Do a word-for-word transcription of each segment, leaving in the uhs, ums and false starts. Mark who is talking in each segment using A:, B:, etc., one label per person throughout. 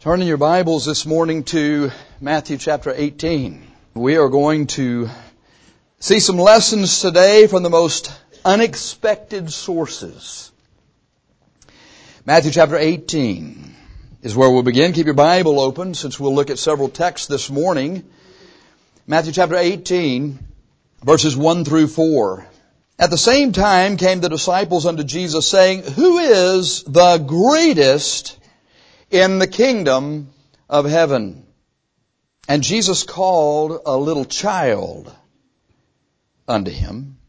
A: Turn in your Bibles this morning to Matthew chapter eighteen. We are going to see some lessons today from the most unexpected sources. Matthew chapter eighteen is where we'll begin. Keep your Bible open since we'll look at several texts this morning. Matthew chapter eighteen, verses one through four. At the same time came the disciples unto Jesus, saying, Who is the greatest in the kingdom of heaven? And Jesus called a little child unto him,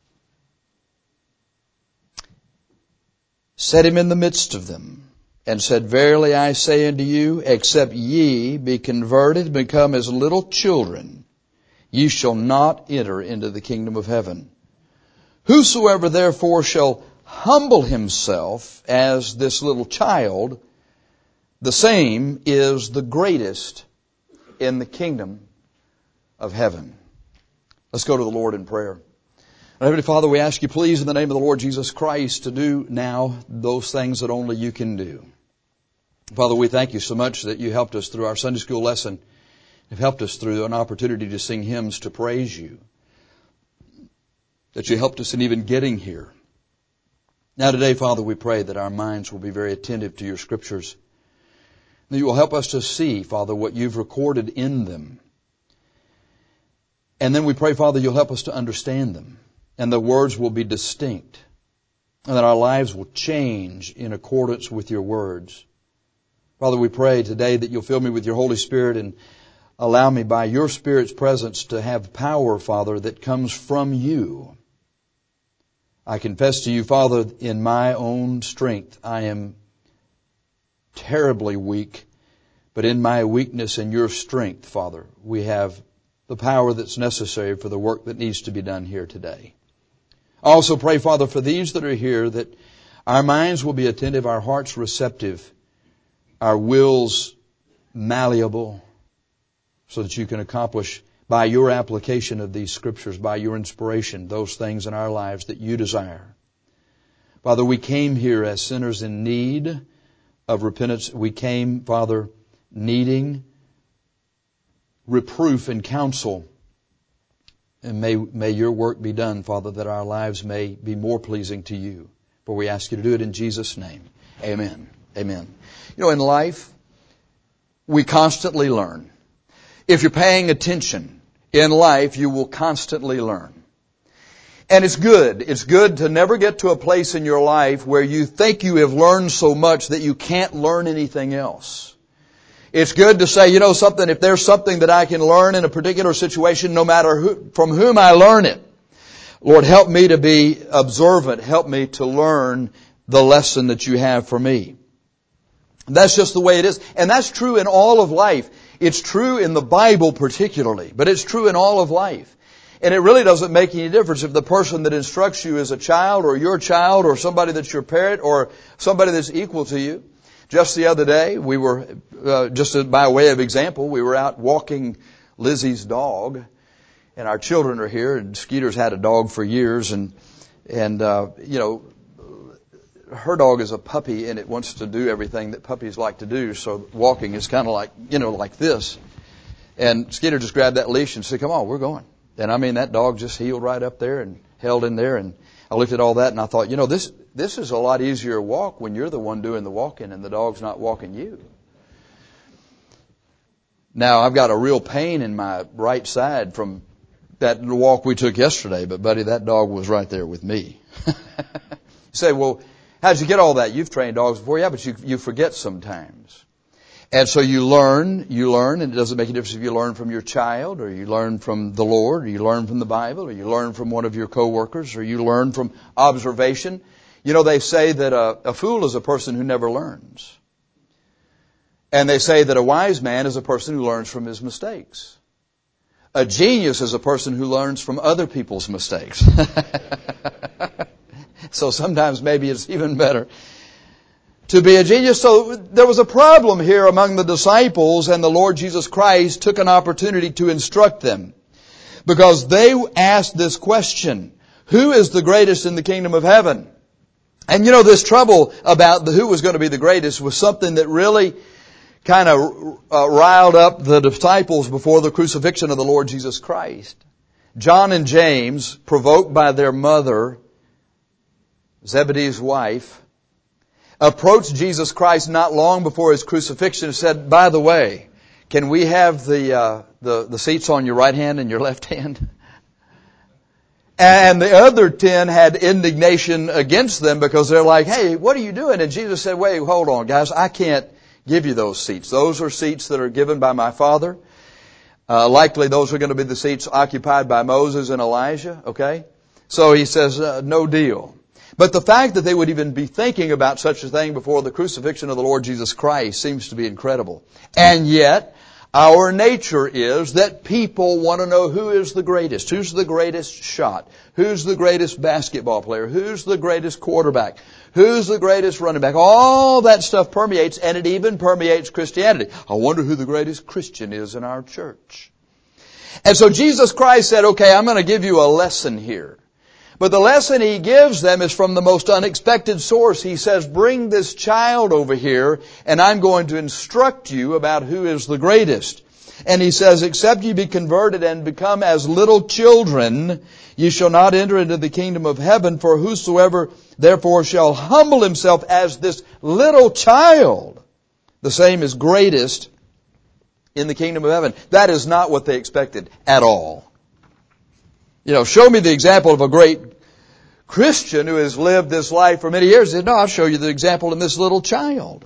A: set him in the midst of them, and said, Verily I say unto you, except ye be converted and become as little children, ye shall not enter into the kingdom of heaven. Whosoever therefore shall humble himself as this little child, the same is the greatest in the kingdom of heaven. Let's go to the Lord in prayer. Heavenly Father, we ask you please in the name of the Lord Jesus Christ to do now those things that only you can do. Father, we thank you so much that you helped us through our Sunday school lesson. You've helped us through an opportunity to sing hymns to praise you. That you helped us in even getting here. Now today, Father, we pray that our minds will be very attentive to your scriptures. That you will help us to see, Father, what you've recorded in them. And then we pray, Father, you'll help us to understand them. And the words will be distinct. And that our lives will change in accordance with your words. Father, we pray today that you'll fill me with your Holy Spirit and allow me by your Spirit's presence to have power, Father, that comes from you. I confess to you, Father, in my own strength, I am terribly weak, but in my weakness and your strength, Father, we have the power that's necessary for the work that needs to be done here today. I also pray, Father, for these that are here, that our minds will be attentive, our hearts receptive, our wills malleable, so that you can accomplish by your application of these scriptures, by your inspiration, those things in our lives that you desire. Father, we came here as sinners in need of repentance. We came, Father, needing reproof and counsel. And may, may your work be done, Father, that our lives may be more pleasing to you. For we ask you to do it in Jesus' name. Amen. Amen. You know, in life, we constantly learn. If you're paying attention in life, you will constantly learn. And it's good. It's good to never get to a place in your life where you think you have learned so much that you can't learn anything else. It's good to say, you know something, if there's something that I can learn in a particular situation, no matter who, from whom I learn it, Lord, help me to be observant. Help me to learn the lesson that you have for me. That's just the way it is. And that's true in all of life. It's true in the Bible particularly, but it's true in all of life. And it really doesn't make any difference if the person that instructs you is a child or your child or somebody that's your parent or somebody that's equal to you. Just the other day, we were, uh, just by way of example, we were out walking Lizzie's dog. And our children are here, and Skeeter's had a dog for years. And, and uh, you know, her dog is a puppy, and it wants to do everything that puppies like to do. So walking is kind of like, you know, like this. And Skeeter just grabbed that leash and said, come on, we're going. And I mean, that dog just heeled right up there and held in there. And I looked at all that and I thought, you know, this, this is a lot easier walk when you're the one doing the walking and the dog's not walking you. Now, I've got a real pain in my right side from that walk we took yesterday. But buddy, that dog was right there with me. You say, well, how'd you get all that? You've trained dogs before. Yeah, but you, you forget sometimes. And so you learn, you learn, and it doesn't make a difference if you learn from your child, or you learn from the Lord, or you learn from the Bible, or you learn from one of your coworkers, or you learn from observation. You know, they say that a, a fool is a person who never learns. And they say that a wise man is a person who learns from his mistakes. A genius is a person who learns from other people's mistakes. So sometimes maybe it's even better to be a genius. So there was a problem here among the disciples, and the Lord Jesus Christ took an opportunity to instruct them. Because they asked this question, who is the greatest in the kingdom of heaven? And you know, this trouble about the who was going to be the greatest was something that really kind of uh, riled up the disciples before the crucifixion of the Lord Jesus Christ. John and James, provoked by their mother, Zebedee's wife, approached Jesus Christ not long before His crucifixion and said, by the way, can we have the, uh, the, the seats on your right hand and your left hand? And the other ten had indignation against them because they're like, hey, what are you doing? And Jesus said, wait, hold on, guys. I can't give you those seats. Those are seats that are given by my Father. Uh, likely those are going to be the seats occupied by Moses and Elijah, okay? So He says, uh, no deal. But the fact that they would even be thinking about such a thing before the crucifixion of the Lord Jesus Christ seems to be incredible. And yet, our nature is that people want to know who is the greatest, who's the greatest shot, who's the greatest basketball player, who's the greatest quarterback, who's the greatest running back. All that stuff permeates, and it even permeates Christianity. I wonder who the greatest Christian is in our church. And so Jesus Christ said, okay, I'm going to give you a lesson here. But the lesson He gives them is from the most unexpected source. He says, bring this child over here, and I'm going to instruct you about who is the greatest. And He says, except you be converted and become as little children, you shall not enter into the kingdom of heaven. For whosoever therefore shall humble himself as this little child, the same is greatest in the kingdom of heaven. That is not what they expected at all. You know, show me the example of a great Christian who has lived this life for many years. He said, no, I'll show you the example in this little child.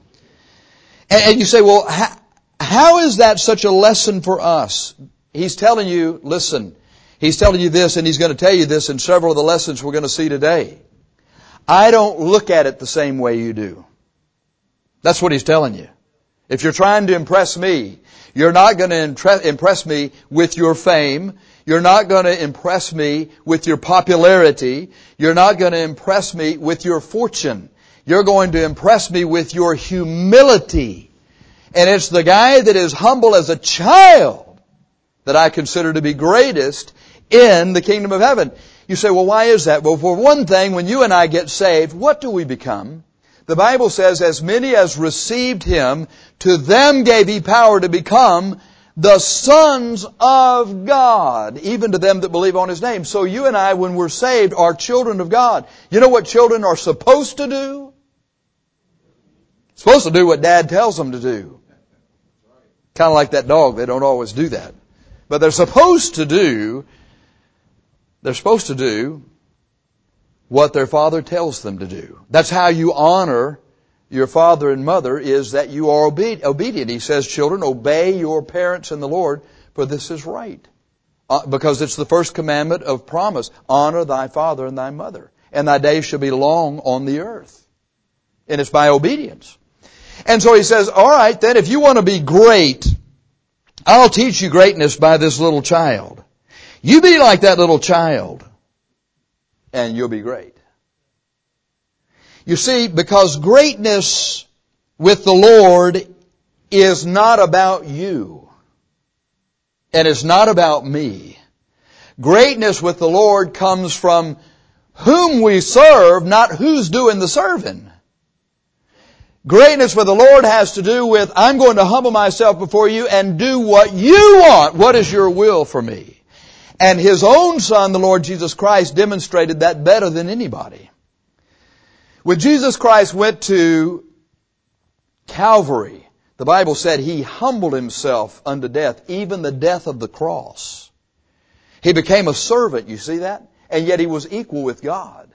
A: And, and you say, well, how, how is that such a lesson for us? He's telling you, listen, He's telling you this, and He's going to tell you this in several of the lessons we're going to see today. I don't look at it the same way you do. That's what He's telling you. If you're trying to impress me, you're not going to impress me with your fame. You're not going to impress me with your popularity. You're not going to impress me with your fortune. You're going to impress me with your humility. And it's the guy that is humble as a child that I consider to be greatest in the kingdom of heaven. You say, well, why is that? Well, for one thing, when you and I get saved, what do we become? The Bible says, as many as received Him, to them gave He power to become the sons of God, even to them that believe on His name. So you and I, when we're saved, are children of God. You know what children are supposed to do? Supposed to do what Dad tells them to do. Kind of like that dog. They don't always do that. But they're supposed to do, they're supposed to do what their father tells them to do. That's how you honor your father and mother, is that you are obe- obedient. He says, children, obey your parents in the Lord, for this is right. Uh, because it's the first commandment of promise. Honor thy father and thy mother, and thy days shall be long on the earth. And it's by obedience. And so He says, all right, then, if you want to be great, I'll teach you greatness by this little child. You be like that little child, and you'll be great. You see, because greatness with the Lord is not about you. And it's not about me. Greatness with the Lord comes from whom we serve, not who's doing the serving. Greatness with the Lord has to do with, I'm going to humble myself before you and do what you want. What is your will for me? And His own Son, the Lord Jesus Christ, demonstrated that better than anybody. When Jesus Christ went to Calvary, the Bible said He humbled Himself unto death, even the death of the cross. He became a servant, you see that? And yet He was equal with God.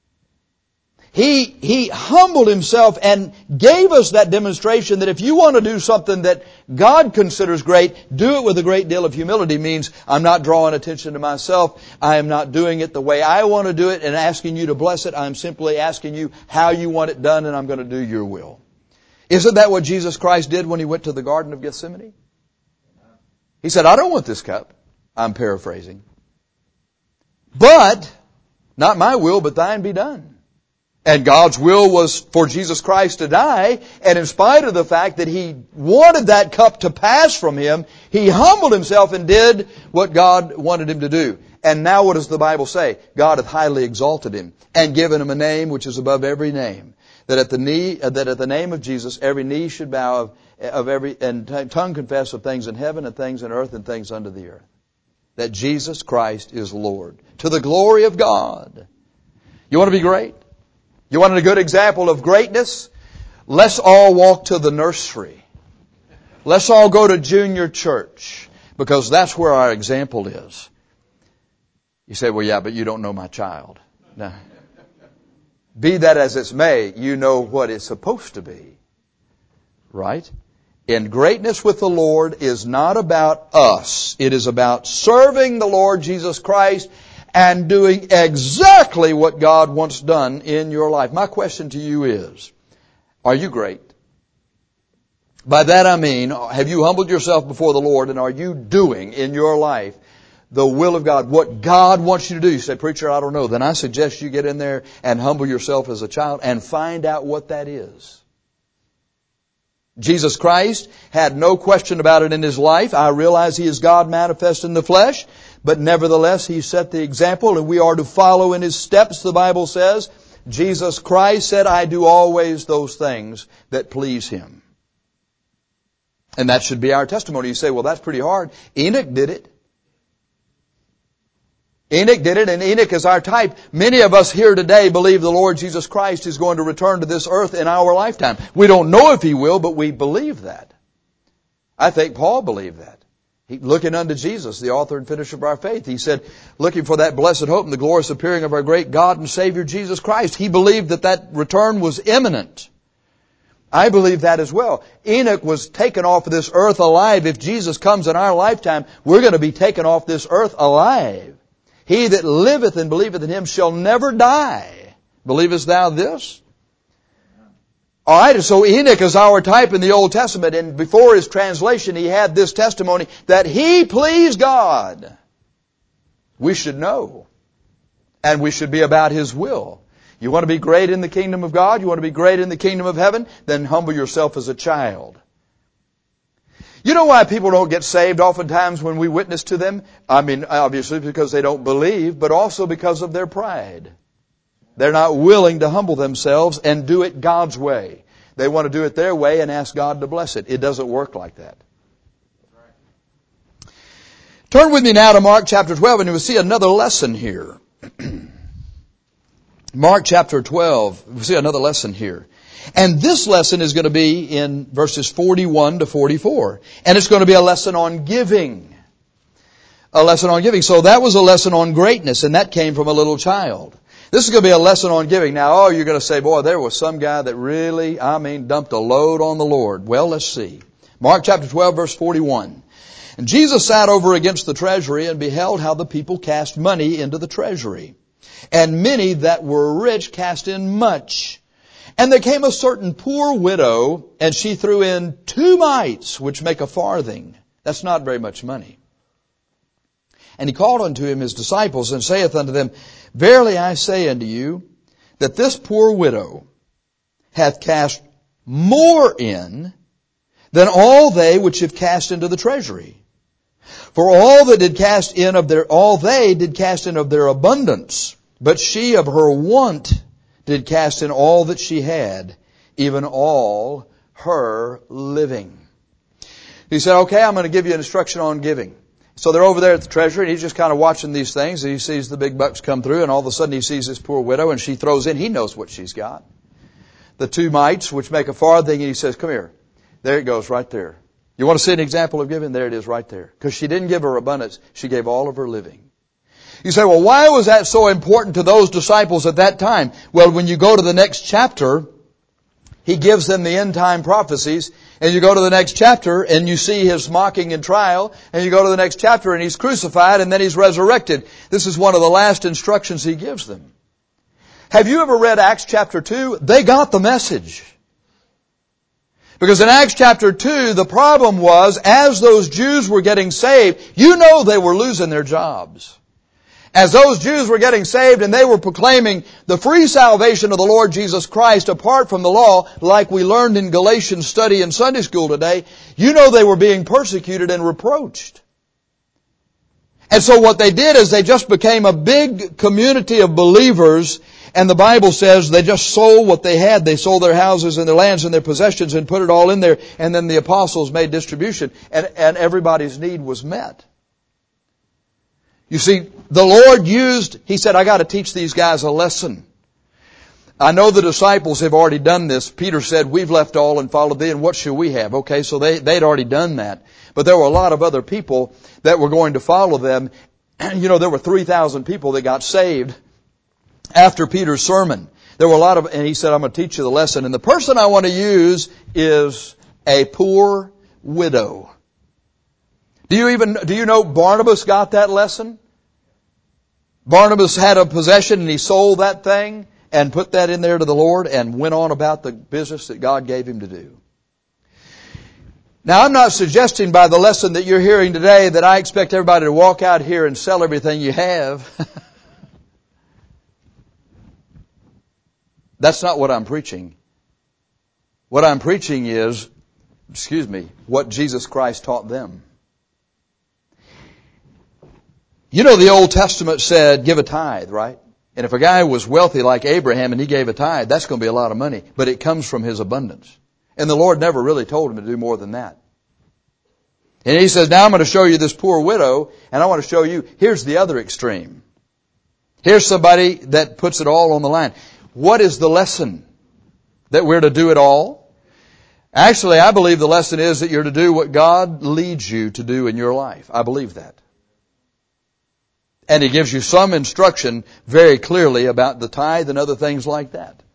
A: He, he humbled Himself and gave us that demonstration that if you want to do something that God considers great, do it with a great deal of humility. Means I'm not drawing attention to myself. I am not doing it the way I want to do it and asking you to bless it. I'm simply asking you how you want it done, and I'm going to do your will. Isn't that what Jesus Christ did when He went to the Garden of Gethsemane? He said, I don't want this cup. I'm paraphrasing. But not my will, but thine be done. And God's will was for Jesus Christ to die, and in spite of the fact that He wanted that cup to pass from Him, He humbled Himself and did what God wanted Him to do. And now what does the Bible say? God hath highly exalted Him and given Him a name which is above every name, that at the knee, that at the name of Jesus every knee should bow of of every, and tongue confess of things in heaven and things in earth and things under the earth. That Jesus Christ is Lord. To the glory of God. You want to be great? You want a good example of greatness? Let's all walk to the nursery. Let's all go to junior church. Because that's where our example is. You say, well, yeah, but you don't know my child. No. Be that as it may, you know what it's supposed to be. Right? In greatness with the Lord is not about us. It is about serving the Lord Jesus Christ and doing exactly what God wants done in your life. My question to you is, are you great? By that I mean, have you humbled yourself before the Lord, and are you doing in your life the will of God, what God wants you to do? You say, preacher, I don't know. Then I suggest you get in there and humble yourself as a child and find out what that is. Jesus Christ had no question about it in His life. I realize He is God manifest in the flesh, but nevertheless He set the example and we are to follow in His steps, the Bible says. Jesus Christ said, I do always those things that please Him. And that should be our testimony. You say, well, that's pretty hard. Enoch did it. Enoch did it, and Enoch is our type. Many of us here today believe the Lord Jesus Christ is going to return to this earth in our lifetime. We don't know if He will, but we believe that. I think Paul believed that. He, looking unto Jesus, the author and finisher of our faith, he said, looking for that blessed hope and the glorious appearing of our great God and Savior Jesus Christ. He believed that that return was imminent. I believe that as well. Enoch was taken off of this earth alive. If Jesus comes in our lifetime, we're going to be taken off this earth alive. He that liveth and believeth in Him shall never die. Believest thou this? Alright, so Enoch is our type in the Old Testament, and before his translation he had this testimony that he pleased God. We should know. And we should be about His will. You want to be great in the kingdom of God? You want to be great in the kingdom of heaven? Then humble yourself as a child. You know why people don't get saved oftentimes when we witness to them? I mean, obviously because they don't believe, but also because of their pride. They're not willing to humble themselves and do it God's way. They want to do it their way and ask God to bless it. It doesn't work like that. Turn with me now to Mark chapter twelve, and you'll see another lesson here. Mark chapter twelve, we'll see another lesson here. And this lesson is going to be in verses forty-one to forty-four. And it's going to be a lesson on giving. A lesson on giving. So that was a lesson on greatness, and that came from a little child. This is going to be a lesson on giving. Now, oh, you're going to say, boy, there was some guy that really, I mean, dumped a load on the Lord. Well, let's see. Mark chapter twelve, verse forty-one. And Jesus sat over against the treasury and beheld how the people cast money into the treasury. And many that were rich cast in much. And there came a certain poor widow, and she threw in two mites, which make a farthing. That's not very much money. And He called unto Him His disciples, and saith unto them, Verily I say unto you, that this poor widow hath cast more in than all they which have cast into the treasury. For all that did cast in of their, all they did cast in of their abundance, but she of her want did cast in all that she had, even all her living. He said, okay, I'm going to give you an instruction on giving. So they're over there at the treasury, and he's just kind of watching these things. And he sees the big bucks come through, and all of a sudden he sees this poor widow, and she throws in. He knows what she's got. The two mites, which make a farthing, and he says, come here. There it goes, right there. You want to see an example of giving? There it is right there. Because she didn't give her abundance. She gave all of her living. You say, well, why was that so important to those disciples at that time? Well, when you go to the next chapter, He gives them the end time prophecies. And you go to the next chapter and you see His mocking and trial. And you go to the next chapter and He's crucified and then He's resurrected. This is one of the last instructions He gives them. Have you ever read Acts chapter two? They got the message. Because in Acts chapter two, the problem was, as those Jews were getting saved, you know they were losing their jobs. As those Jews were getting saved and they were proclaiming the free salvation of the Lord Jesus Christ apart from the law, like we learned in Galatians study in Sunday school today, you know they were being persecuted and reproached. And so what they did is they just became a big community of believers, And the Bible says they just sold what they had. They sold their houses and their lands and their possessions and put it all in there. And then the apostles made distribution. And, and everybody's need was met. You see, the Lord used, He said, I got to teach these guys a lesson. I know the disciples have already done this. Peter said, we've left all and followed thee, and what shall we have? Okay, so they, they'd already done that. But there were a lot of other people that were going to follow them. You know, there were three thousand people that got saved after Peter's sermon. There were a lot of, and he said, I'm going to teach you the lesson. And the person I want to use is a poor widow. Do you even, do you know Barnabas got that lesson? Barnabas had a possession and he sold that thing and put that in there to the Lord and went on about the business that God gave him to do. Now, I'm not suggesting by the lesson that you're hearing today that I expect everybody to walk out here and sell everything you have. That's not what I'm preaching. What I'm preaching is, excuse me, what Jesus Christ taught them. You know, the Old Testament said, give a tithe, right? And if a guy was wealthy like Abraham and he gave a tithe, that's going to be a lot of money. But it comes from his abundance. And the Lord never really told him to do more than that. And He says, now I'm going to show you this poor widow, and I want to show you, here's the other extreme. Here's somebody that puts it all on the line. What is the lesson? That we're to do it all? Actually, I believe the lesson is that you're to do what God leads you to do in your life. I believe that. And He gives you some instruction very clearly about the tithe and other things like that.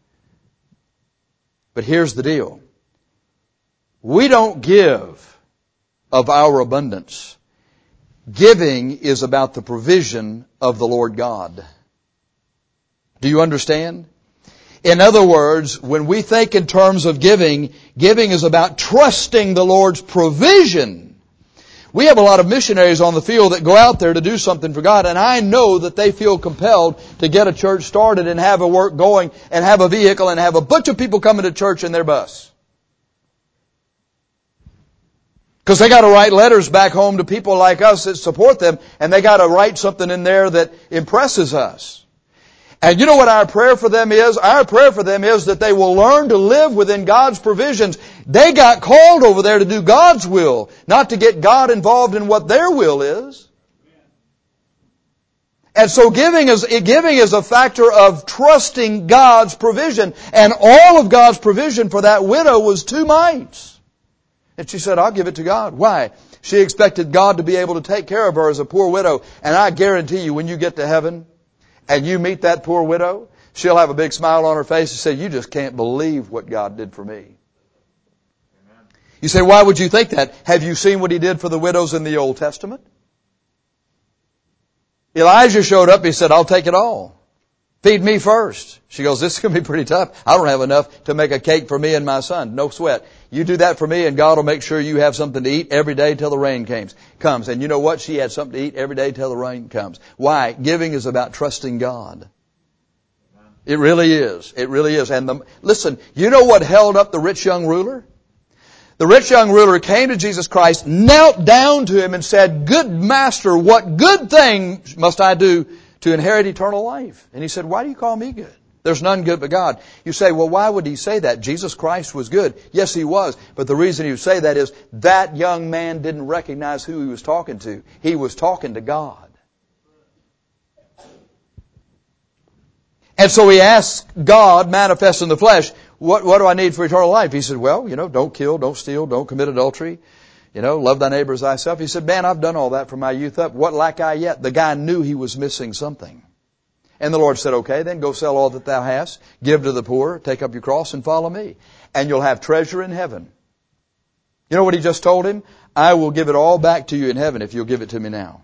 A: But here's the deal. We don't give of our abundance. Giving is about the provision of the Lord God. Do you understand? In other words, when we think in terms of giving, giving is about trusting the Lord's provision. We have a lot of missionaries on the field that go out there to do something for God, and I know that they feel compelled to get a church started and have a work going and have a vehicle and have a bunch of people coming to church in their bus. Because they got to write letters back home to people like us that support them, and they got to write something in there that impresses us. And you know what our prayer for them is? Our prayer for them is that they will learn to live within God's provisions. They got called over there to do God's will, not to get God involved in what their will is. And so giving is, giving is a factor of trusting God's provision. And all of God's provision for that widow was two mites. And she said, I'll give it to God. Why? She expected God to be able to take care of her as a poor widow. And I guarantee you, when you get to heaven and you meet that poor widow, she'll have a big smile on her face and say, you just can't believe what God did for me. Amen. You say, why would you think that? Have you seen what He did for the widows in the Old Testament? Elijah showed up. He said, I'll take it all. Feed me first. She goes, this is going to be pretty tough. I don't have enough to make a cake for me and my son. No sweat. You do that for me and God will make sure you have something to eat every day till the rain comes. comes. And you know what? She had something to eat every day till the rain comes. Why? Giving is about trusting God. It really is. It really is. And the, listen, you know what held up the rich young ruler? The rich young ruler came to Jesus Christ, knelt down to Him and said, good master, what good thing must I do to inherit eternal life? And He said, why do you call me good? There's none good but God. You say, well, why would He say that? Jesus Christ was good. Yes, He was. But the reason He would say that is that young man didn't recognize who he was talking to. He was talking to God. And so he asked God, manifest in the flesh, what, what do I need for eternal life? He said, well, you know, don't kill, don't steal, don't commit adultery. You know, love thy neighbor as thyself. He said, man, I've done all that from my youth up. What lack I yet? The guy knew he was missing something. And the Lord said, okay, then go sell all that thou hast, give to the poor, take up your cross and follow me. And you'll have treasure in heaven. You know what He just told him? I will give it all back to you in heaven if you'll give it to me now.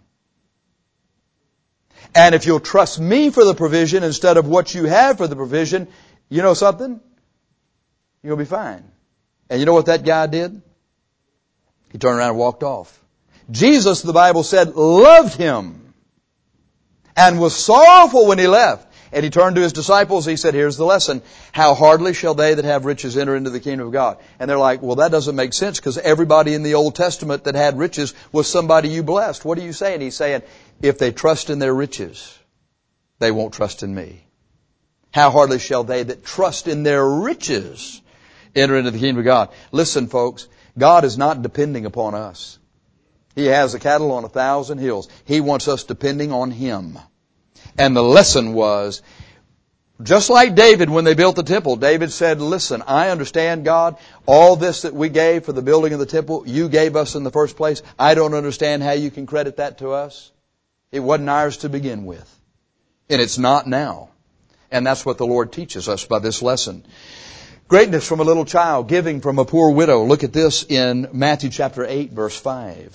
A: And if you'll trust me for the provision instead of what you have for the provision, you know something? You'll be fine. And you know what that guy did? He turned around and walked off. Jesus, the Bible said, loved him and was sorrowful when he left. And He turned to His disciples. He said, here's the lesson. How hardly shall they that have riches enter into the kingdom of God? And they're like, well, that doesn't make sense because everybody in the Old Testament that had riches was somebody you blessed. What are you saying? He's saying, if they trust in their riches, they won't trust in me. how hardly shall they that trust in their riches enter into the kingdom of God. Listen, folks, God is not depending upon us. He has the cattle on a thousand hills. He wants us depending on Him. And the lesson was, just like David when they built the temple, David said, listen, I understand, God, all this that we gave for the building of the temple, you gave us in the first place. I don't understand how you can credit that to us. It wasn't ours to begin with. And it's not now. And that's what the Lord teaches us by this lesson. Greatness from a little child, giving from a poor widow. Look at this in Matthew chapter eight, verse five.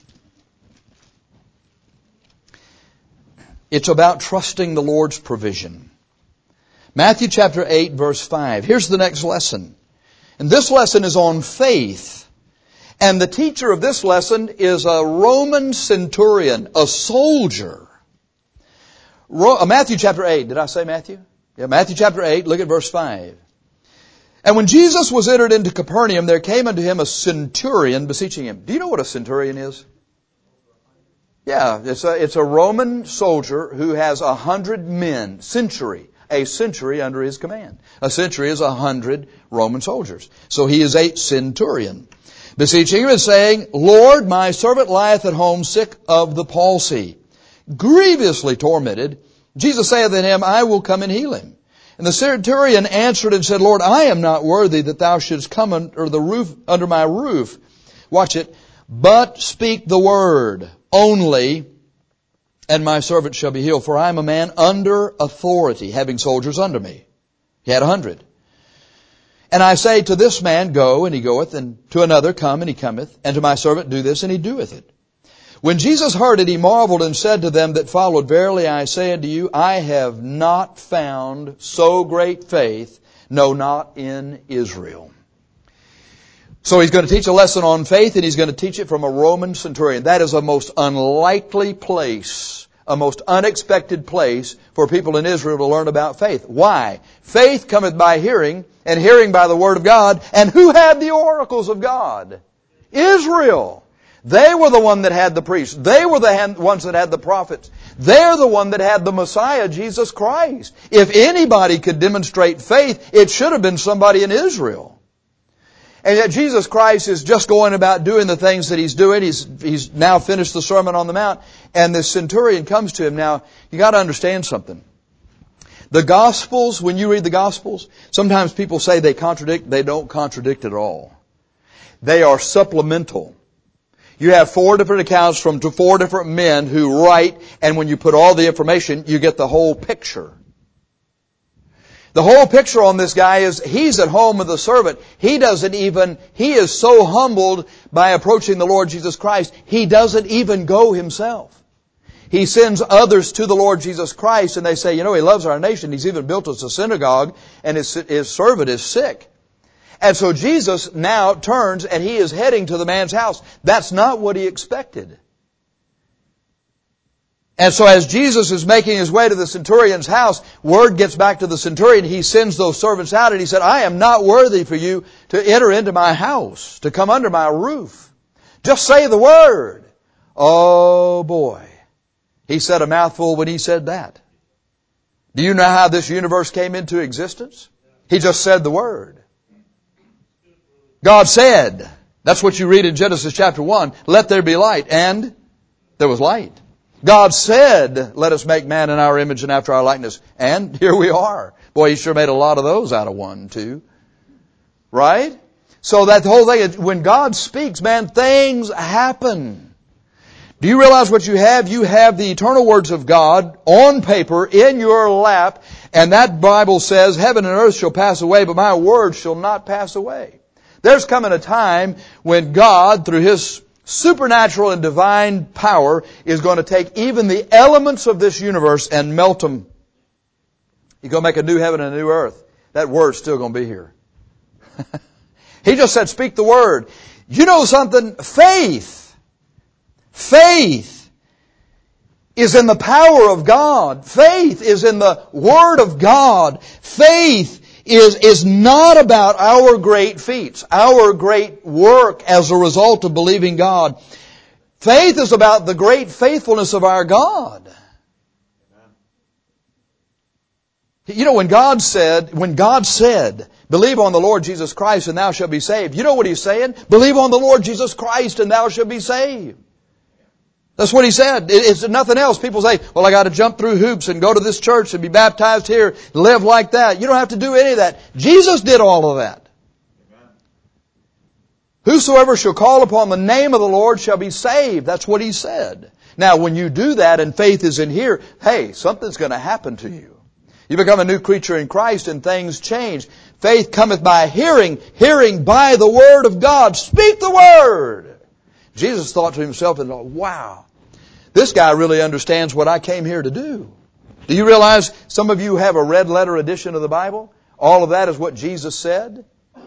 A: It's about trusting the Lord's provision. Matthew chapter eight, verse five. Here's the next lesson. And this lesson is on faith. And the teacher of this lesson is a Roman centurion, a soldier. Ro- uh, Matthew chapter eight. Did I say Matthew? Yeah, Matthew chapter eight, look at verse five. And when Jesus was entered into Capernaum, there came unto him a centurion beseeching him. Do you know what a centurion is? Yeah, it's a, it's a Roman soldier who has a hundred men, century, a century under his command. A century is a hundred Roman soldiers. So he is a centurion. Beseeching him and saying, Lord, my servant lieth at home sick of the palsy, grievously tormented. Jesus saith unto him, I will come and heal him. And the centurion answered and said, Lord, I am not worthy that thou shouldst come under the roof, under my roof. Watch it. But speak the word only, and my servant shall be healed. For I am a man under authority, having soldiers under me. He had a hundred. And I say to this man, go, and he goeth, and to another, come, and he cometh, and to my servant, do this, and he doeth it. When Jesus heard it, he marveled and said to them that followed, verily I say unto you, I have not found so great faith, no, not in Israel. So he's going to teach a lesson on faith, and he's going to teach it from a Roman centurion. That is a most unlikely place, a most unexpected place for people in Israel to learn about faith. Why? Faith cometh by hearing, and hearing by the word of God. And who had the oracles of God? Israel. They were the one that had the priests. They were the ones that had the prophets. They're the one that had the Messiah, Jesus Christ. If anybody could demonstrate faith, it should have been somebody in Israel. And yet Jesus Christ is just going about doing the things that He's doing. He's, he's now finished the Sermon on the Mount. And this centurion comes to Him. Now, you got to understand something. The Gospels, when you read the Gospels, sometimes people say they contradict. They don't contradict at all. They are supplemental. You have four different accounts from four different men who write, and when you put all the information, you get the whole picture. The whole picture on this guy is he's at home with a servant. He doesn't even, he is so humbled by approaching the Lord Jesus Christ, he doesn't even go himself. He sends others to the Lord Jesus Christ, and they say, you know, He loves our nation. He's even built us a synagogue, and his, his servant is sick. And so Jesus now turns and he is heading to the man's house. That's not what he expected. And so as Jesus is making his way to the centurion's house, word gets back to the centurion. He sends those servants out and he said, I am not worthy for you to enter into my house, to come under my roof. Just say the word. Oh boy. He said a mouthful when he said that. Do you know how this universe came into existence? He just said the word. God said, that's what you read in Genesis chapter one, let there be light, and there was light. God said, let us make man in our image and after our likeness, and here we are. Boy, He sure made a lot of those out of one, too. Right? So that whole thing, when God speaks, man, things happen. Do you realize what you have? You have the eternal words of God on paper in your lap, and that Bible says, heaven and earth shall pass away, but my word shall not pass away. There's coming a time when God, through His supernatural and divine power, is going to take even the elements of this universe and melt them. He's going to make a new heaven and a new earth. That word's still going to be here. He just said, speak the word. You know something? Faith. Faith is in the power of God. Faith is in the Word of God. Faith is, is not about our great feats, our great work as a result of believing God. Faith is about the great faithfulness of our God. You know, when God said, when God said, believe on the Lord Jesus Christ and thou shalt be saved, you know what He's saying? Believe on the Lord Jesus Christ and thou shalt be saved. That's what He said. It's nothing else. People say, well, I got to jump through hoops and go to this church and be baptized here, live like that. You don't have to do any of that. Jesus did all of that. Whosoever shall call upon the name of the Lord shall be saved. That's what He said. Now, when you do that and faith is in here, hey, something's going to happen to you. You become a new creature in Christ and things change. Faith cometh by hearing, hearing by the Word of God. Speak the Word. Jesus thought to himself, and thought, wow, this guy really understands what I came here to do. Do you realize some of you have a red letter edition of the Bible? All of that is what Jesus said.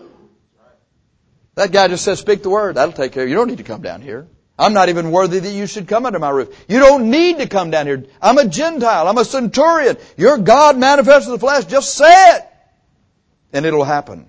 A: That guy just said, speak the Word. That'll take care of you. You don't need to come down here. I'm not even worthy that you should come under my roof. You don't need to come down here. I'm a Gentile. I'm a centurion. You're God manifest in the flesh. Just say it. And it'll happen.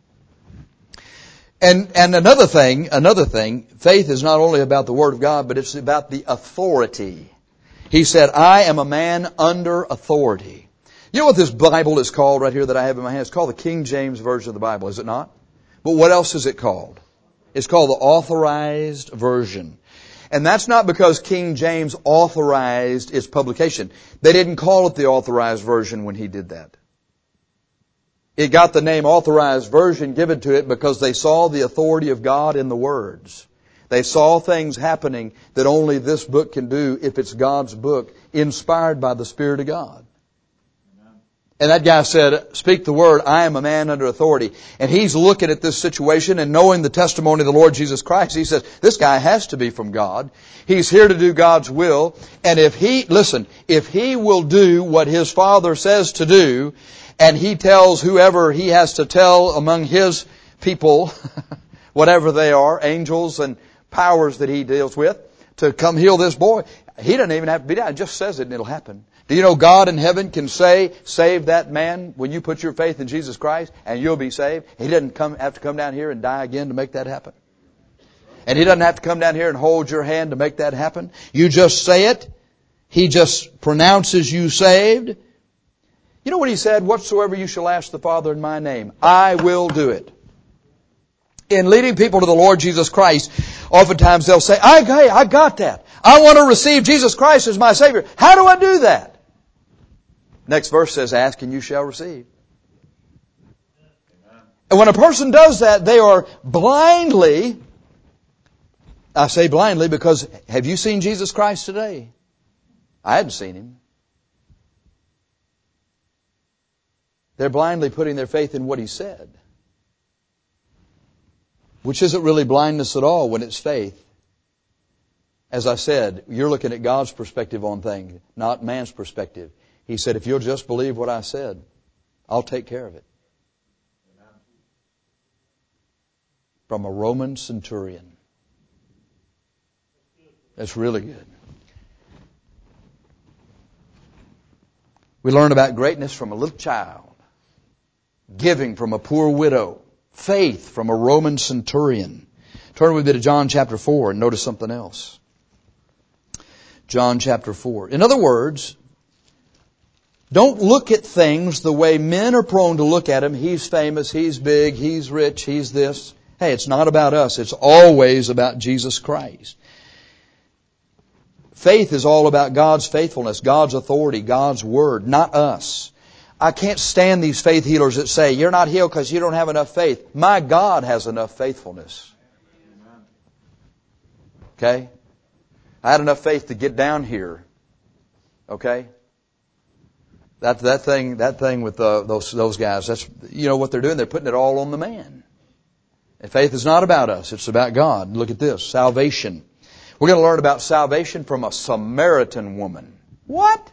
A: And, and another thing, another thing, faith is not only about the Word of God, but it's about the authority. He said, I am a man under authority. You know what this Bible is called right here that I have in my hand? It's called the King James Version of the Bible, is it not? But what else is it called? It's called the Authorized Version. And that's not because King James authorized its publication. They didn't call it the Authorized Version when he did that. It got the name Authorized Version given to it because they saw the authority of God in the words. They saw things happening that only this book can do if it's God's book, inspired by the Spirit of God. And that guy said, speak the word, I am a man under authority. And he's looking at this situation and knowing the testimony of the Lord Jesus Christ. He says, this guy has to be from God. He's here to do God's will. And if he, listen, if he will do what his Father says to do, and he tells whoever he has to tell among his people, whatever they are, angels and powers that he deals with, to come heal this boy, he doesn't even have to be down. He just says it and it'll happen. Do you know God in heaven can say, save that man when you put your faith in Jesus Christ and you'll be saved? He doesn't come, have to come down here and die again to make that happen. And He doesn't have to come down here and hold your hand to make that happen. You just say it. He just pronounces you saved. You know what He said? Whatsoever you shall ask the Father in my name, I will do it. In leading people to the Lord Jesus Christ, oftentimes they'll say, I, hey, I got that. I want to receive Jesus Christ as my Savior. How do I do that? Next verse says, ask and you shall receive. And when a person does that, they are blindly, I say blindly because have you seen Jesus Christ today? I hadn't seen Him. They're blindly putting their faith in what He said. Which isn't really blindness at all when it's faith. As I said, you're looking at God's perspective on things, not man's perspective. He said, if you'll just believe what I said, I'll take care of it. From a Roman centurion. That's really good. We learn about greatness from a little child. Giving from a poor widow. Faith from a Roman centurion. Turn with me to John chapter four and notice something else. John chapter four. In other words, don't look at things the way men are prone to look at them. He's famous, he's big, he's rich, he's this. Hey, it's not about us. It's always about Jesus Christ. Faith is all about God's faithfulness, God's authority, God's Word, not us. I can't stand these faith healers that say, you're not healed because you don't have enough faith. My God has enough faithfulness. Okay? I had enough faith to get down here. Okay? That that thing that thing with uh, those those guys, that's you know what they're doing. They're putting it all on the man. And faith is not about us; it's about God. Look at this: salvation. We're going to learn about salvation from a Samaritan woman. What?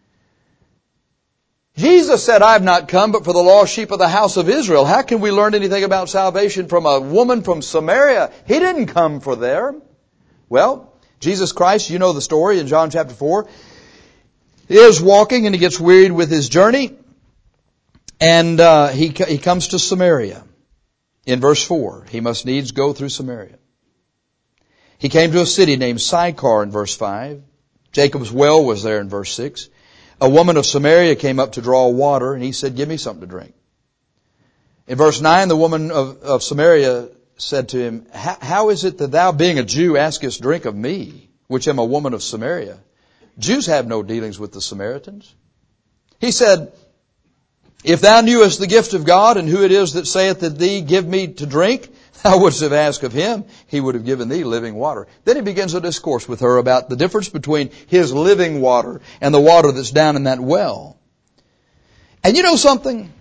A: Jesus said, "I have not come, but for the lost sheep of the house of Israel." How can we learn anything about salvation from a woman from Samaria? He didn't come for them. Well, Jesus Christ, you know the story in John chapter four. He is walking and he gets wearied with his journey. And uh, he he comes to Samaria. In verse four, he must needs go through Samaria. He came to a city named Sychar in verse five. Jacob's well was there in verse six. a woman of Samaria came up to draw water, and he said, give me something to drink. In verse nine, the woman of, of Samaria said to him, how is it that thou, being a Jew, askest drink of me, which am a woman of Samaria? Jews have no dealings with the Samaritans. He said, if thou knewest the gift of God, and who it is that saith to thee, give me to drink, thou wouldst have asked of him, he would have given thee living water. Then he begins a discourse with her about the difference between his living water and the water that's down in that well. And you know something?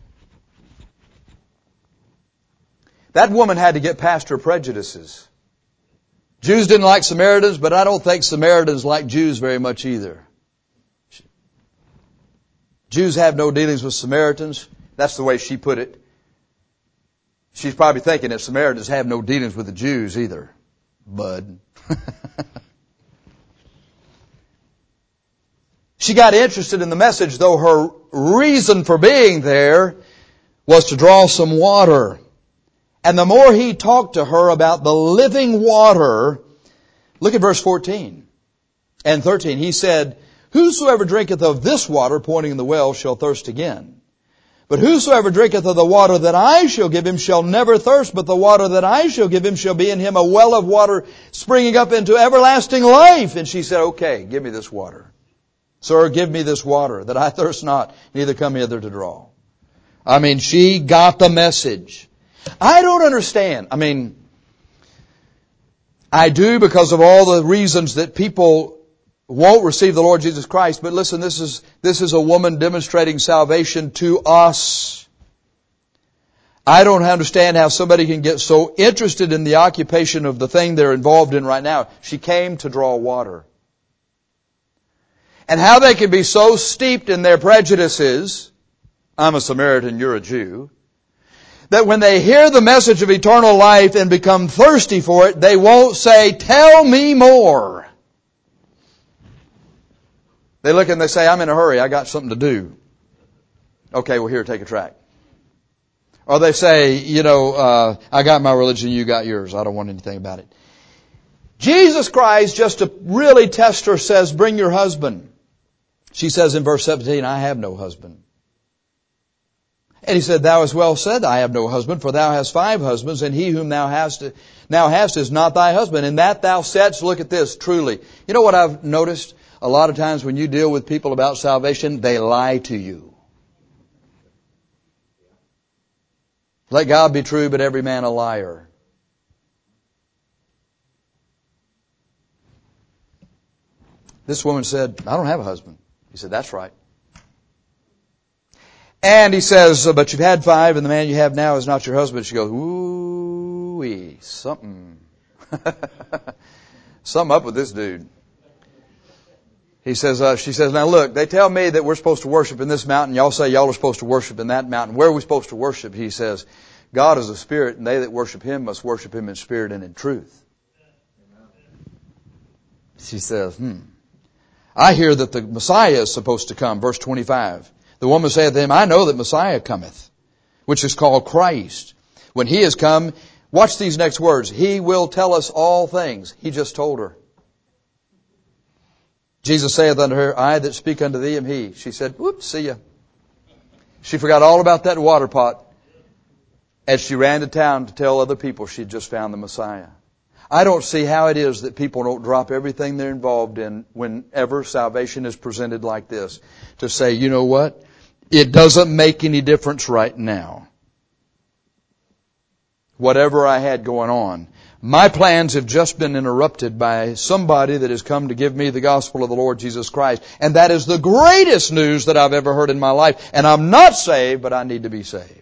A: That woman had to get past her prejudices. Jews didn't like Samaritans, but I don't think Samaritans like Jews very much either. Jews have no dealings with Samaritans. That's the way she put it. She's probably thinking that Samaritans have no dealings with the Jews either. Bud. She got interested in the message, though her reason for being there was to draw some water. And the more he talked to her about the living water, look at verse fourteen and thirteen. He said, whosoever drinketh of this water, pointing in the well, shall thirst again. But whosoever drinketh of the water that I shall give him shall never thirst, but the water that I shall give him shall be in him a well of water springing up into everlasting life. And she said, okay, give me this water. Sir, give me this water, that I thirst not, neither come hither to draw. I mean, she got the message. I don't understand. I mean, I do because of all the reasons that people won't receive the Lord Jesus Christ. But listen, this is, this is a woman demonstrating salvation to us. I don't understand how somebody can get so interested in the occupation of the thing they're involved in right now. She came to draw water. And how they can be so steeped in their prejudices, I'm a Samaritan, you're a Jew, that when they hear the message of eternal life and become thirsty for it, they won't say, tell me more. They look and they say, I'm in a hurry, I got something to do. Okay, well here, take a tract. Or they say, you know, uh, I got my religion, you got yours, I don't want anything about it. Jesus Christ, just to really test her, says, bring your husband. She says in verse seventeen, I have no husband. And he said, thou hast well said, I have no husband, for thou hast five husbands, and he whom thou hast now hast is not thy husband. And that thou saidst, look at this, truly. You know what I've noticed? A lot of times when you deal with people about salvation, they lie to you. Let God be true, but every man a liar. This woman said, I don't have a husband. He said, that's right. And he says, but you've had five, and the man you have now is not your husband. She goes, ooh-wee, something. Something up with this dude. He says, uh, she says, now look, they tell me that we're supposed to worship in this mountain. Y'all say y'all are supposed to worship in that mountain. Where are we supposed to worship? He says, God is a spirit, and they that worship Him must worship Him in spirit and in truth. She says, hmm. I hear that the Messiah is supposed to come. Verse twenty-five. The woman saith to him, I know that Messiah cometh, which is called Christ. When He is come, watch these next words. He will tell us all things. He just told her. Jesus saith unto her, I that speak unto thee am He. She said, whoops, see ya. She forgot all about that water pot as she ran to town to tell other people she'd just found the Messiah. I don't see how it is that people don't drop everything they're involved in whenever salvation is presented like this. To say, you know what? It doesn't make any difference right now. Whatever I had going on. My plans have just been interrupted by somebody that has come to give me the gospel of the Lord Jesus Christ. And that is the greatest news that I've ever heard in my life. And I'm not saved, but I need to be saved.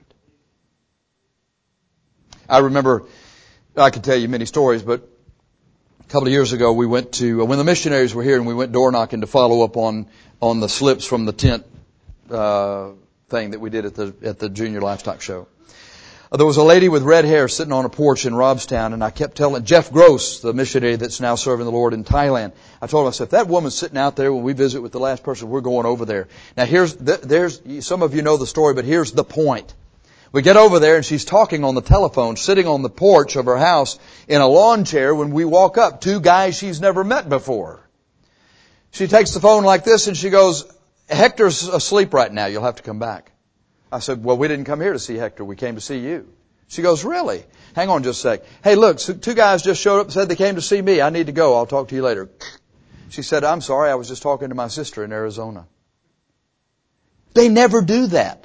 A: I remember, I could tell you many stories, but a couple of years ago we went to, when the missionaries were here and we went door knocking to follow up on, on the slips from the tent, uh, thing that we did at the, at the Junior Livestock Show. There was a lady with red hair sitting on a porch in Robstown, and I kept telling Jeff Gross, the missionary that's now serving the Lord in Thailand, I told him, I said, if that woman's sitting out there when we visit with the last person, we're going over there. Now here's, there's, some of you know the story, but here's the point. We get over there and she's talking on the telephone, sitting on the porch of her house in a lawn chair when we walk up, two guys she's never met before. She takes the phone like this and she goes, Hector's asleep right now. You'll have to come back. I said, well, we didn't come here to see Hector. We came to see you. She goes, really? Hang on just a sec. Hey, look, so two guys just showed up and said they came to see me. I need to go. I'll talk to you later. She said, I'm sorry. I was just talking to my sister in Arizona. They never do that.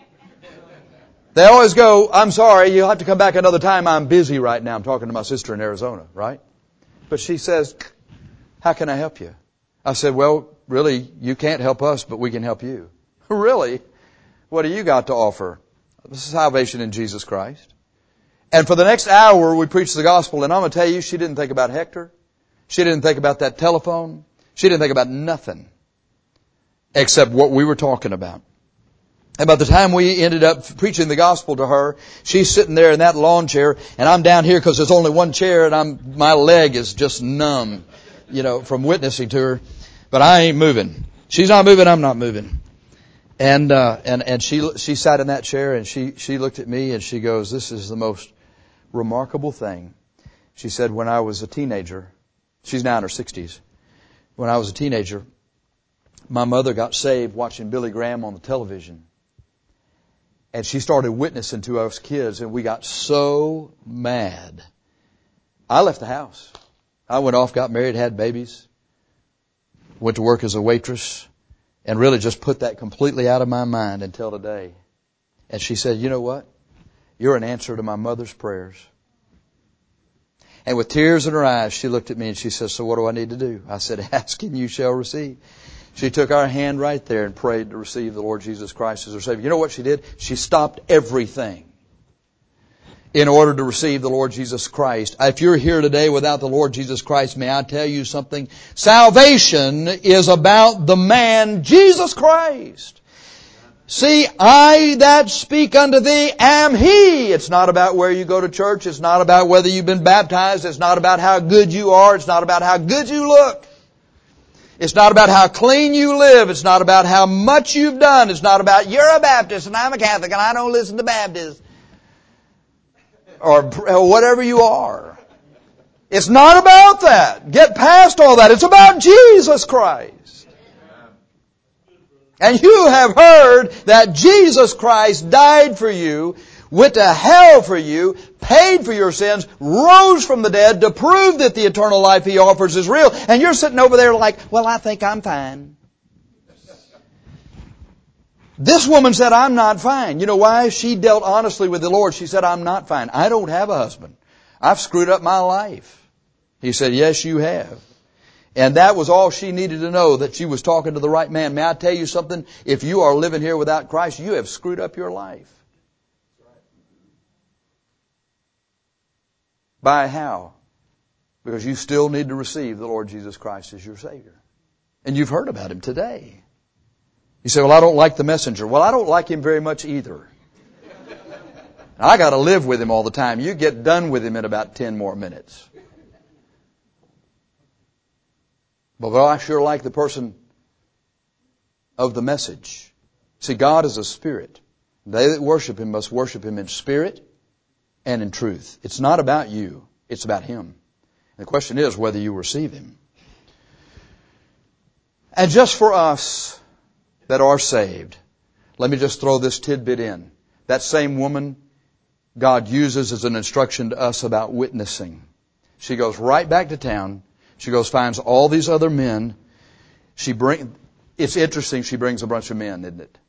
A: They always go, I'm sorry. You'll have to come back another time. I'm busy right now. I'm talking to my sister in Arizona, right? But she says, how can I help you? I said, well, really, you can't help us, but we can help you. Really? What do you got to offer? This is salvation in Jesus Christ. And for the next hour, we preached the gospel. And I'm going to tell you, she didn't think about Hector. She didn't think about that telephone. She didn't think about nothing except what we were talking about. And by the time we ended up preaching the gospel to her, she's sitting there in that lawn chair, and I'm down here because there's only one chair, and I'm my leg is just numb, you know, from witnessing to her. But I ain't moving. She's not moving. I'm not moving. And uh, and and she she sat in that chair, and she she looked at me, and she goes, "This is the most remarkable thing." She said, "When I was a teenager," she's now in her sixties. When I was a teenager, my mother got saved watching Billy Graham on the television. And she started witnessing to us kids, and we got so mad. I left the house. I went off, got married, had babies, went to work as a waitress, and really just put that completely out of my mind until today. And she said, you know what? You're an answer to my mother's prayers. And with tears in her eyes, she looked at me and she said, so what do I need to do? I said, ask and you shall receive. She took our hand right there and prayed to receive the Lord Jesus Christ as her Savior. You know what she did? She stopped everything in order to receive the Lord Jesus Christ. If you're here today without the Lord Jesus Christ, may I tell you something? Salvation is about the man Jesus Christ. See, I that speak unto thee am He. It's not about where you go to church. It's not about whether you've been baptized. It's not about how good you are. It's not about how good you look. It's not about how clean you live. It's not about how much you've done. It's not about you're a Baptist and I'm a Catholic and I don't listen to Baptists. Or whatever you are. It's not about that. Get past all that. It's about Jesus Christ. And you have heard that Jesus Christ died for you, went to hell for you, paid for your sins, rose from the dead to prove that the eternal life He offers is real. And you're sitting over there like, well, I think I'm fine. This woman said, I'm not fine. You know why? She dealt honestly with the Lord. She said, I'm not fine. I don't have a husband. I've screwed up my life. He said, yes, you have. And that was all she needed to know, that she was talking to the right man. May I tell you something? If you are living here without Christ, you have screwed up your life. By how? Because you still need to receive the Lord Jesus Christ as your Savior. And you've heard about Him today. You say, well, I don't like the messenger. Well, I don't like him very much either. I got to live with him all the time. You get done with him in about ten more minutes. But well, I sure like the person of the message. See, God is a spirit. They that worship Him must worship Him in spirit and in truth. It's not about you. It's about Him. And the question is whether you receive Him. And just for us that are saved, let me just throw this tidbit in. That same woman God uses as an instruction to us about witnessing. She goes right back to town. She goes, finds all these other men. She bring. It's interesting. She brings a bunch of men, isn't it?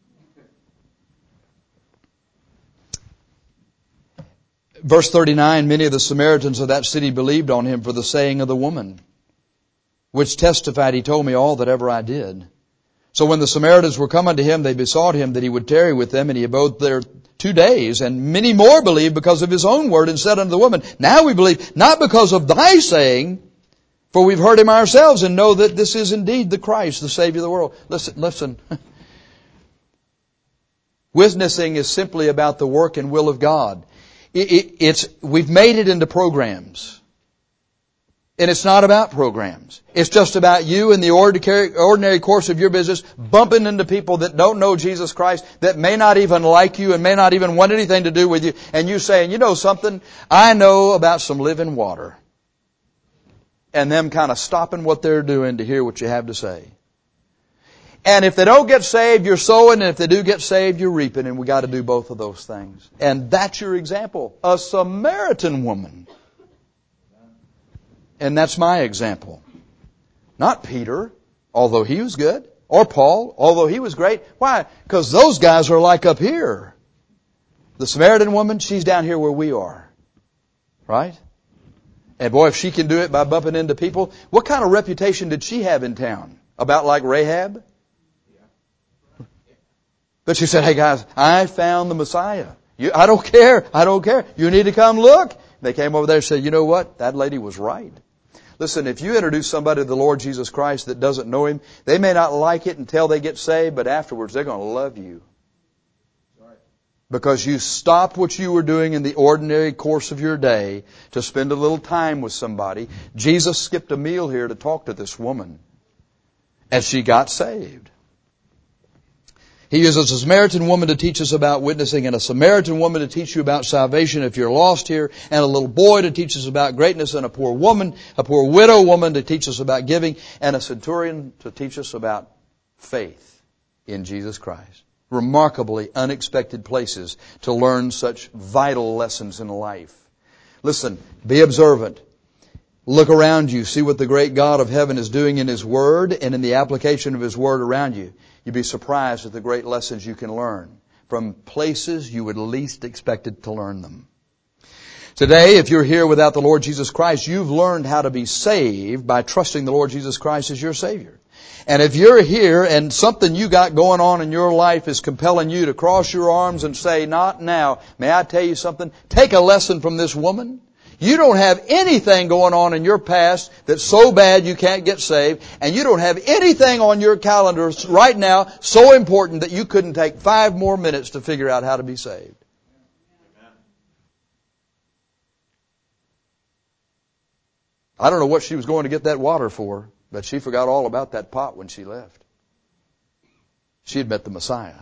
A: Verse thirty-nine, many of the Samaritans of that city believed on Him for the saying of the woman, which testified, He told me all that ever I did. So when the Samaritans were come unto Him, they besought Him that He would tarry with them, and He abode there two days. And many more believed because of His own word, and said unto the woman, now we believe, not because of thy saying, for we've heard Him ourselves, and know that this is indeed the Christ, the Savior of the world. Listen, listen. Witnessing is simply about the work and will of God. It, it, it's, we've made it into programs. And it's not about programs. It's just about you in the ordinary, ordinary course of your business bumping into people that don't know Jesus Christ, that may not even like you and may not even want anything to do with you. And you saying, you know something, I know about some living water. And them kind of stopping what they're doing to hear what you have to say. And if they don't get saved, you're sowing. And if they do get saved, you're reaping. And we got to do both of those things. And that's your example. A Samaritan woman. And that's my example. Not Peter, although he was good. Or Paul, although he was great. Why? Because those guys are like up here. The Samaritan woman, she's down here where we are. Right? And boy, if she can do it by bumping into people, what kind of reputation did she have in town? About like Rahab? But she said, hey guys, I found the Messiah. You, I don't care. I don't care. You need to come look. They came over there and said, you know what? That lady was right. Listen, if you introduce somebody to the Lord Jesus Christ that doesn't know Him, they may not like it until they get saved, but afterwards they're going to love you. Because you stopped what you were doing in the ordinary course of your day to spend a little time with somebody. Jesus skipped a meal here to talk to this woman as she got saved. He uses a Samaritan woman to teach us about witnessing, and a Samaritan woman to teach you about salvation if you're lost here, and a little boy to teach us about greatness, and a poor woman, a poor widow woman to teach us about giving, and a centurion to teach us about faith in Jesus Christ. Remarkably unexpected places to learn such vital lessons in life. Listen, be observant. Look around you. See what the great God of heaven is doing in His Word and in the application of His Word around you. You'd be surprised at the great lessons you can learn from places you would least expected to learn them. Today, if you're here without the Lord Jesus Christ, you've learned how to be saved by trusting the Lord Jesus Christ as your Savior. And if you're here and something you got going on in your life is compelling you to cross your arms and say, not now, may I tell you something? Take a lesson from this woman. You don't have anything going on in your past that's so bad you can't get saved. And you don't have anything on your calendar right now so important that you couldn't take five more minutes to figure out how to be saved. I don't know what she was going to get that water for, but she forgot all about that pot when she left. She had met the Messiah.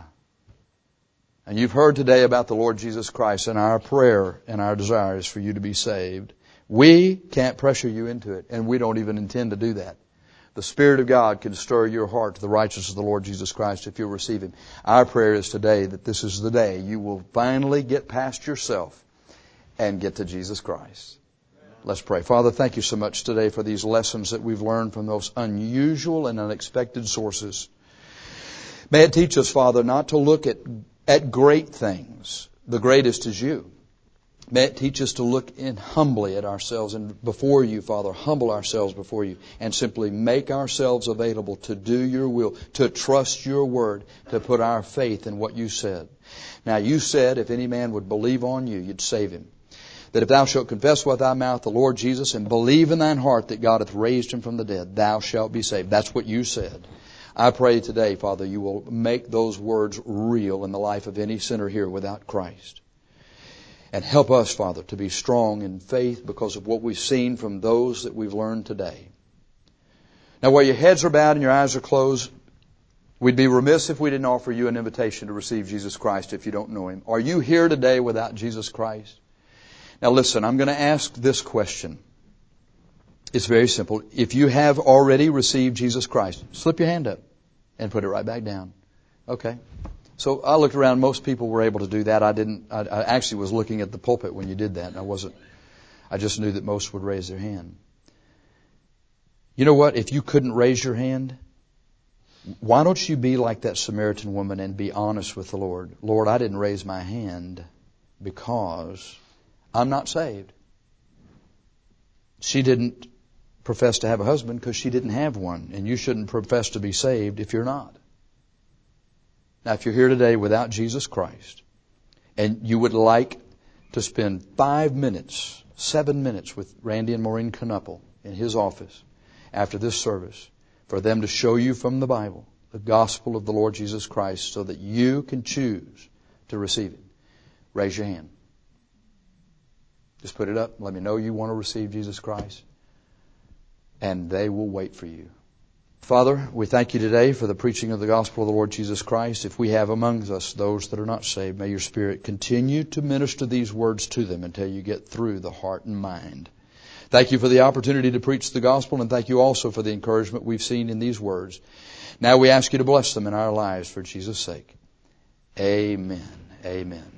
A: And you've heard today about the Lord Jesus Christ, and our prayer and our desire is for you to be saved. We can't pressure you into it, and we don't even intend to do that. The Spirit of God can stir your heart to the righteousness of the Lord Jesus Christ if you'll receive Him. Our prayer is today that this is the day you will finally get past yourself and get to Jesus Christ. Let's pray. Father, thank you so much today for these lessons that we've learned from those unusual and unexpected sources. May it teach us, Father, not to look at At great things. The greatest is you. May it teach us to look in humbly at ourselves and before you, Father, humble ourselves before you and simply make ourselves available to do your will, to trust your word, to put our faith in what you said. Now you said if any man would believe on you, you'd save him. That if thou shalt confess with thy mouth the Lord Jesus and believe in thine heart that God hath raised him from the dead, thou shalt be saved. That's what you said. I pray today, Father, you will make those words real in the life of any sinner here without Christ. And help us, Father, to be strong in faith because of what we've seen from those that we've learned today. Now, while your heads are bowed and your eyes are closed, we'd be remiss if we didn't offer you an invitation to receive Jesus Christ if you don't know Him. Are you here today without Jesus Christ? Now, listen, I'm going to ask this question. It's very simple. If you have already received Jesus Christ, slip your hand up and put it right back down. Okay. So I looked around. Most people were able to do that. I didn't. I, I actually was looking at the pulpit when you did that. And I wasn't. I just knew that most would raise their hand. You know what? If you couldn't raise your hand, why don't you be like that Samaritan woman and be honest with the Lord? Lord, I didn't raise my hand because I'm not saved. She didn't profess to have a husband because she didn't have one. And you shouldn't profess to be saved if you're not. Now, if you're here today without Jesus Christ and you would like to spend five minutes, seven minutes with Randy and Maureen Knuppel in his office after this service for them to show you from the Bible the gospel of the Lord Jesus Christ so that you can choose to receive it, raise your hand. Just put it up. Let me know you want to receive Jesus Christ. And they will wait for you. Father, we thank you today for the preaching of the gospel of the Lord Jesus Christ. If we have among us those that are not saved, may your Spirit continue to minister these words to them until you get through the heart and mind. Thank you for the opportunity to preach the gospel, and thank you also for the encouragement we've seen in these words. Now we ask you to bless them in our lives for Jesus' sake. Amen. Amen.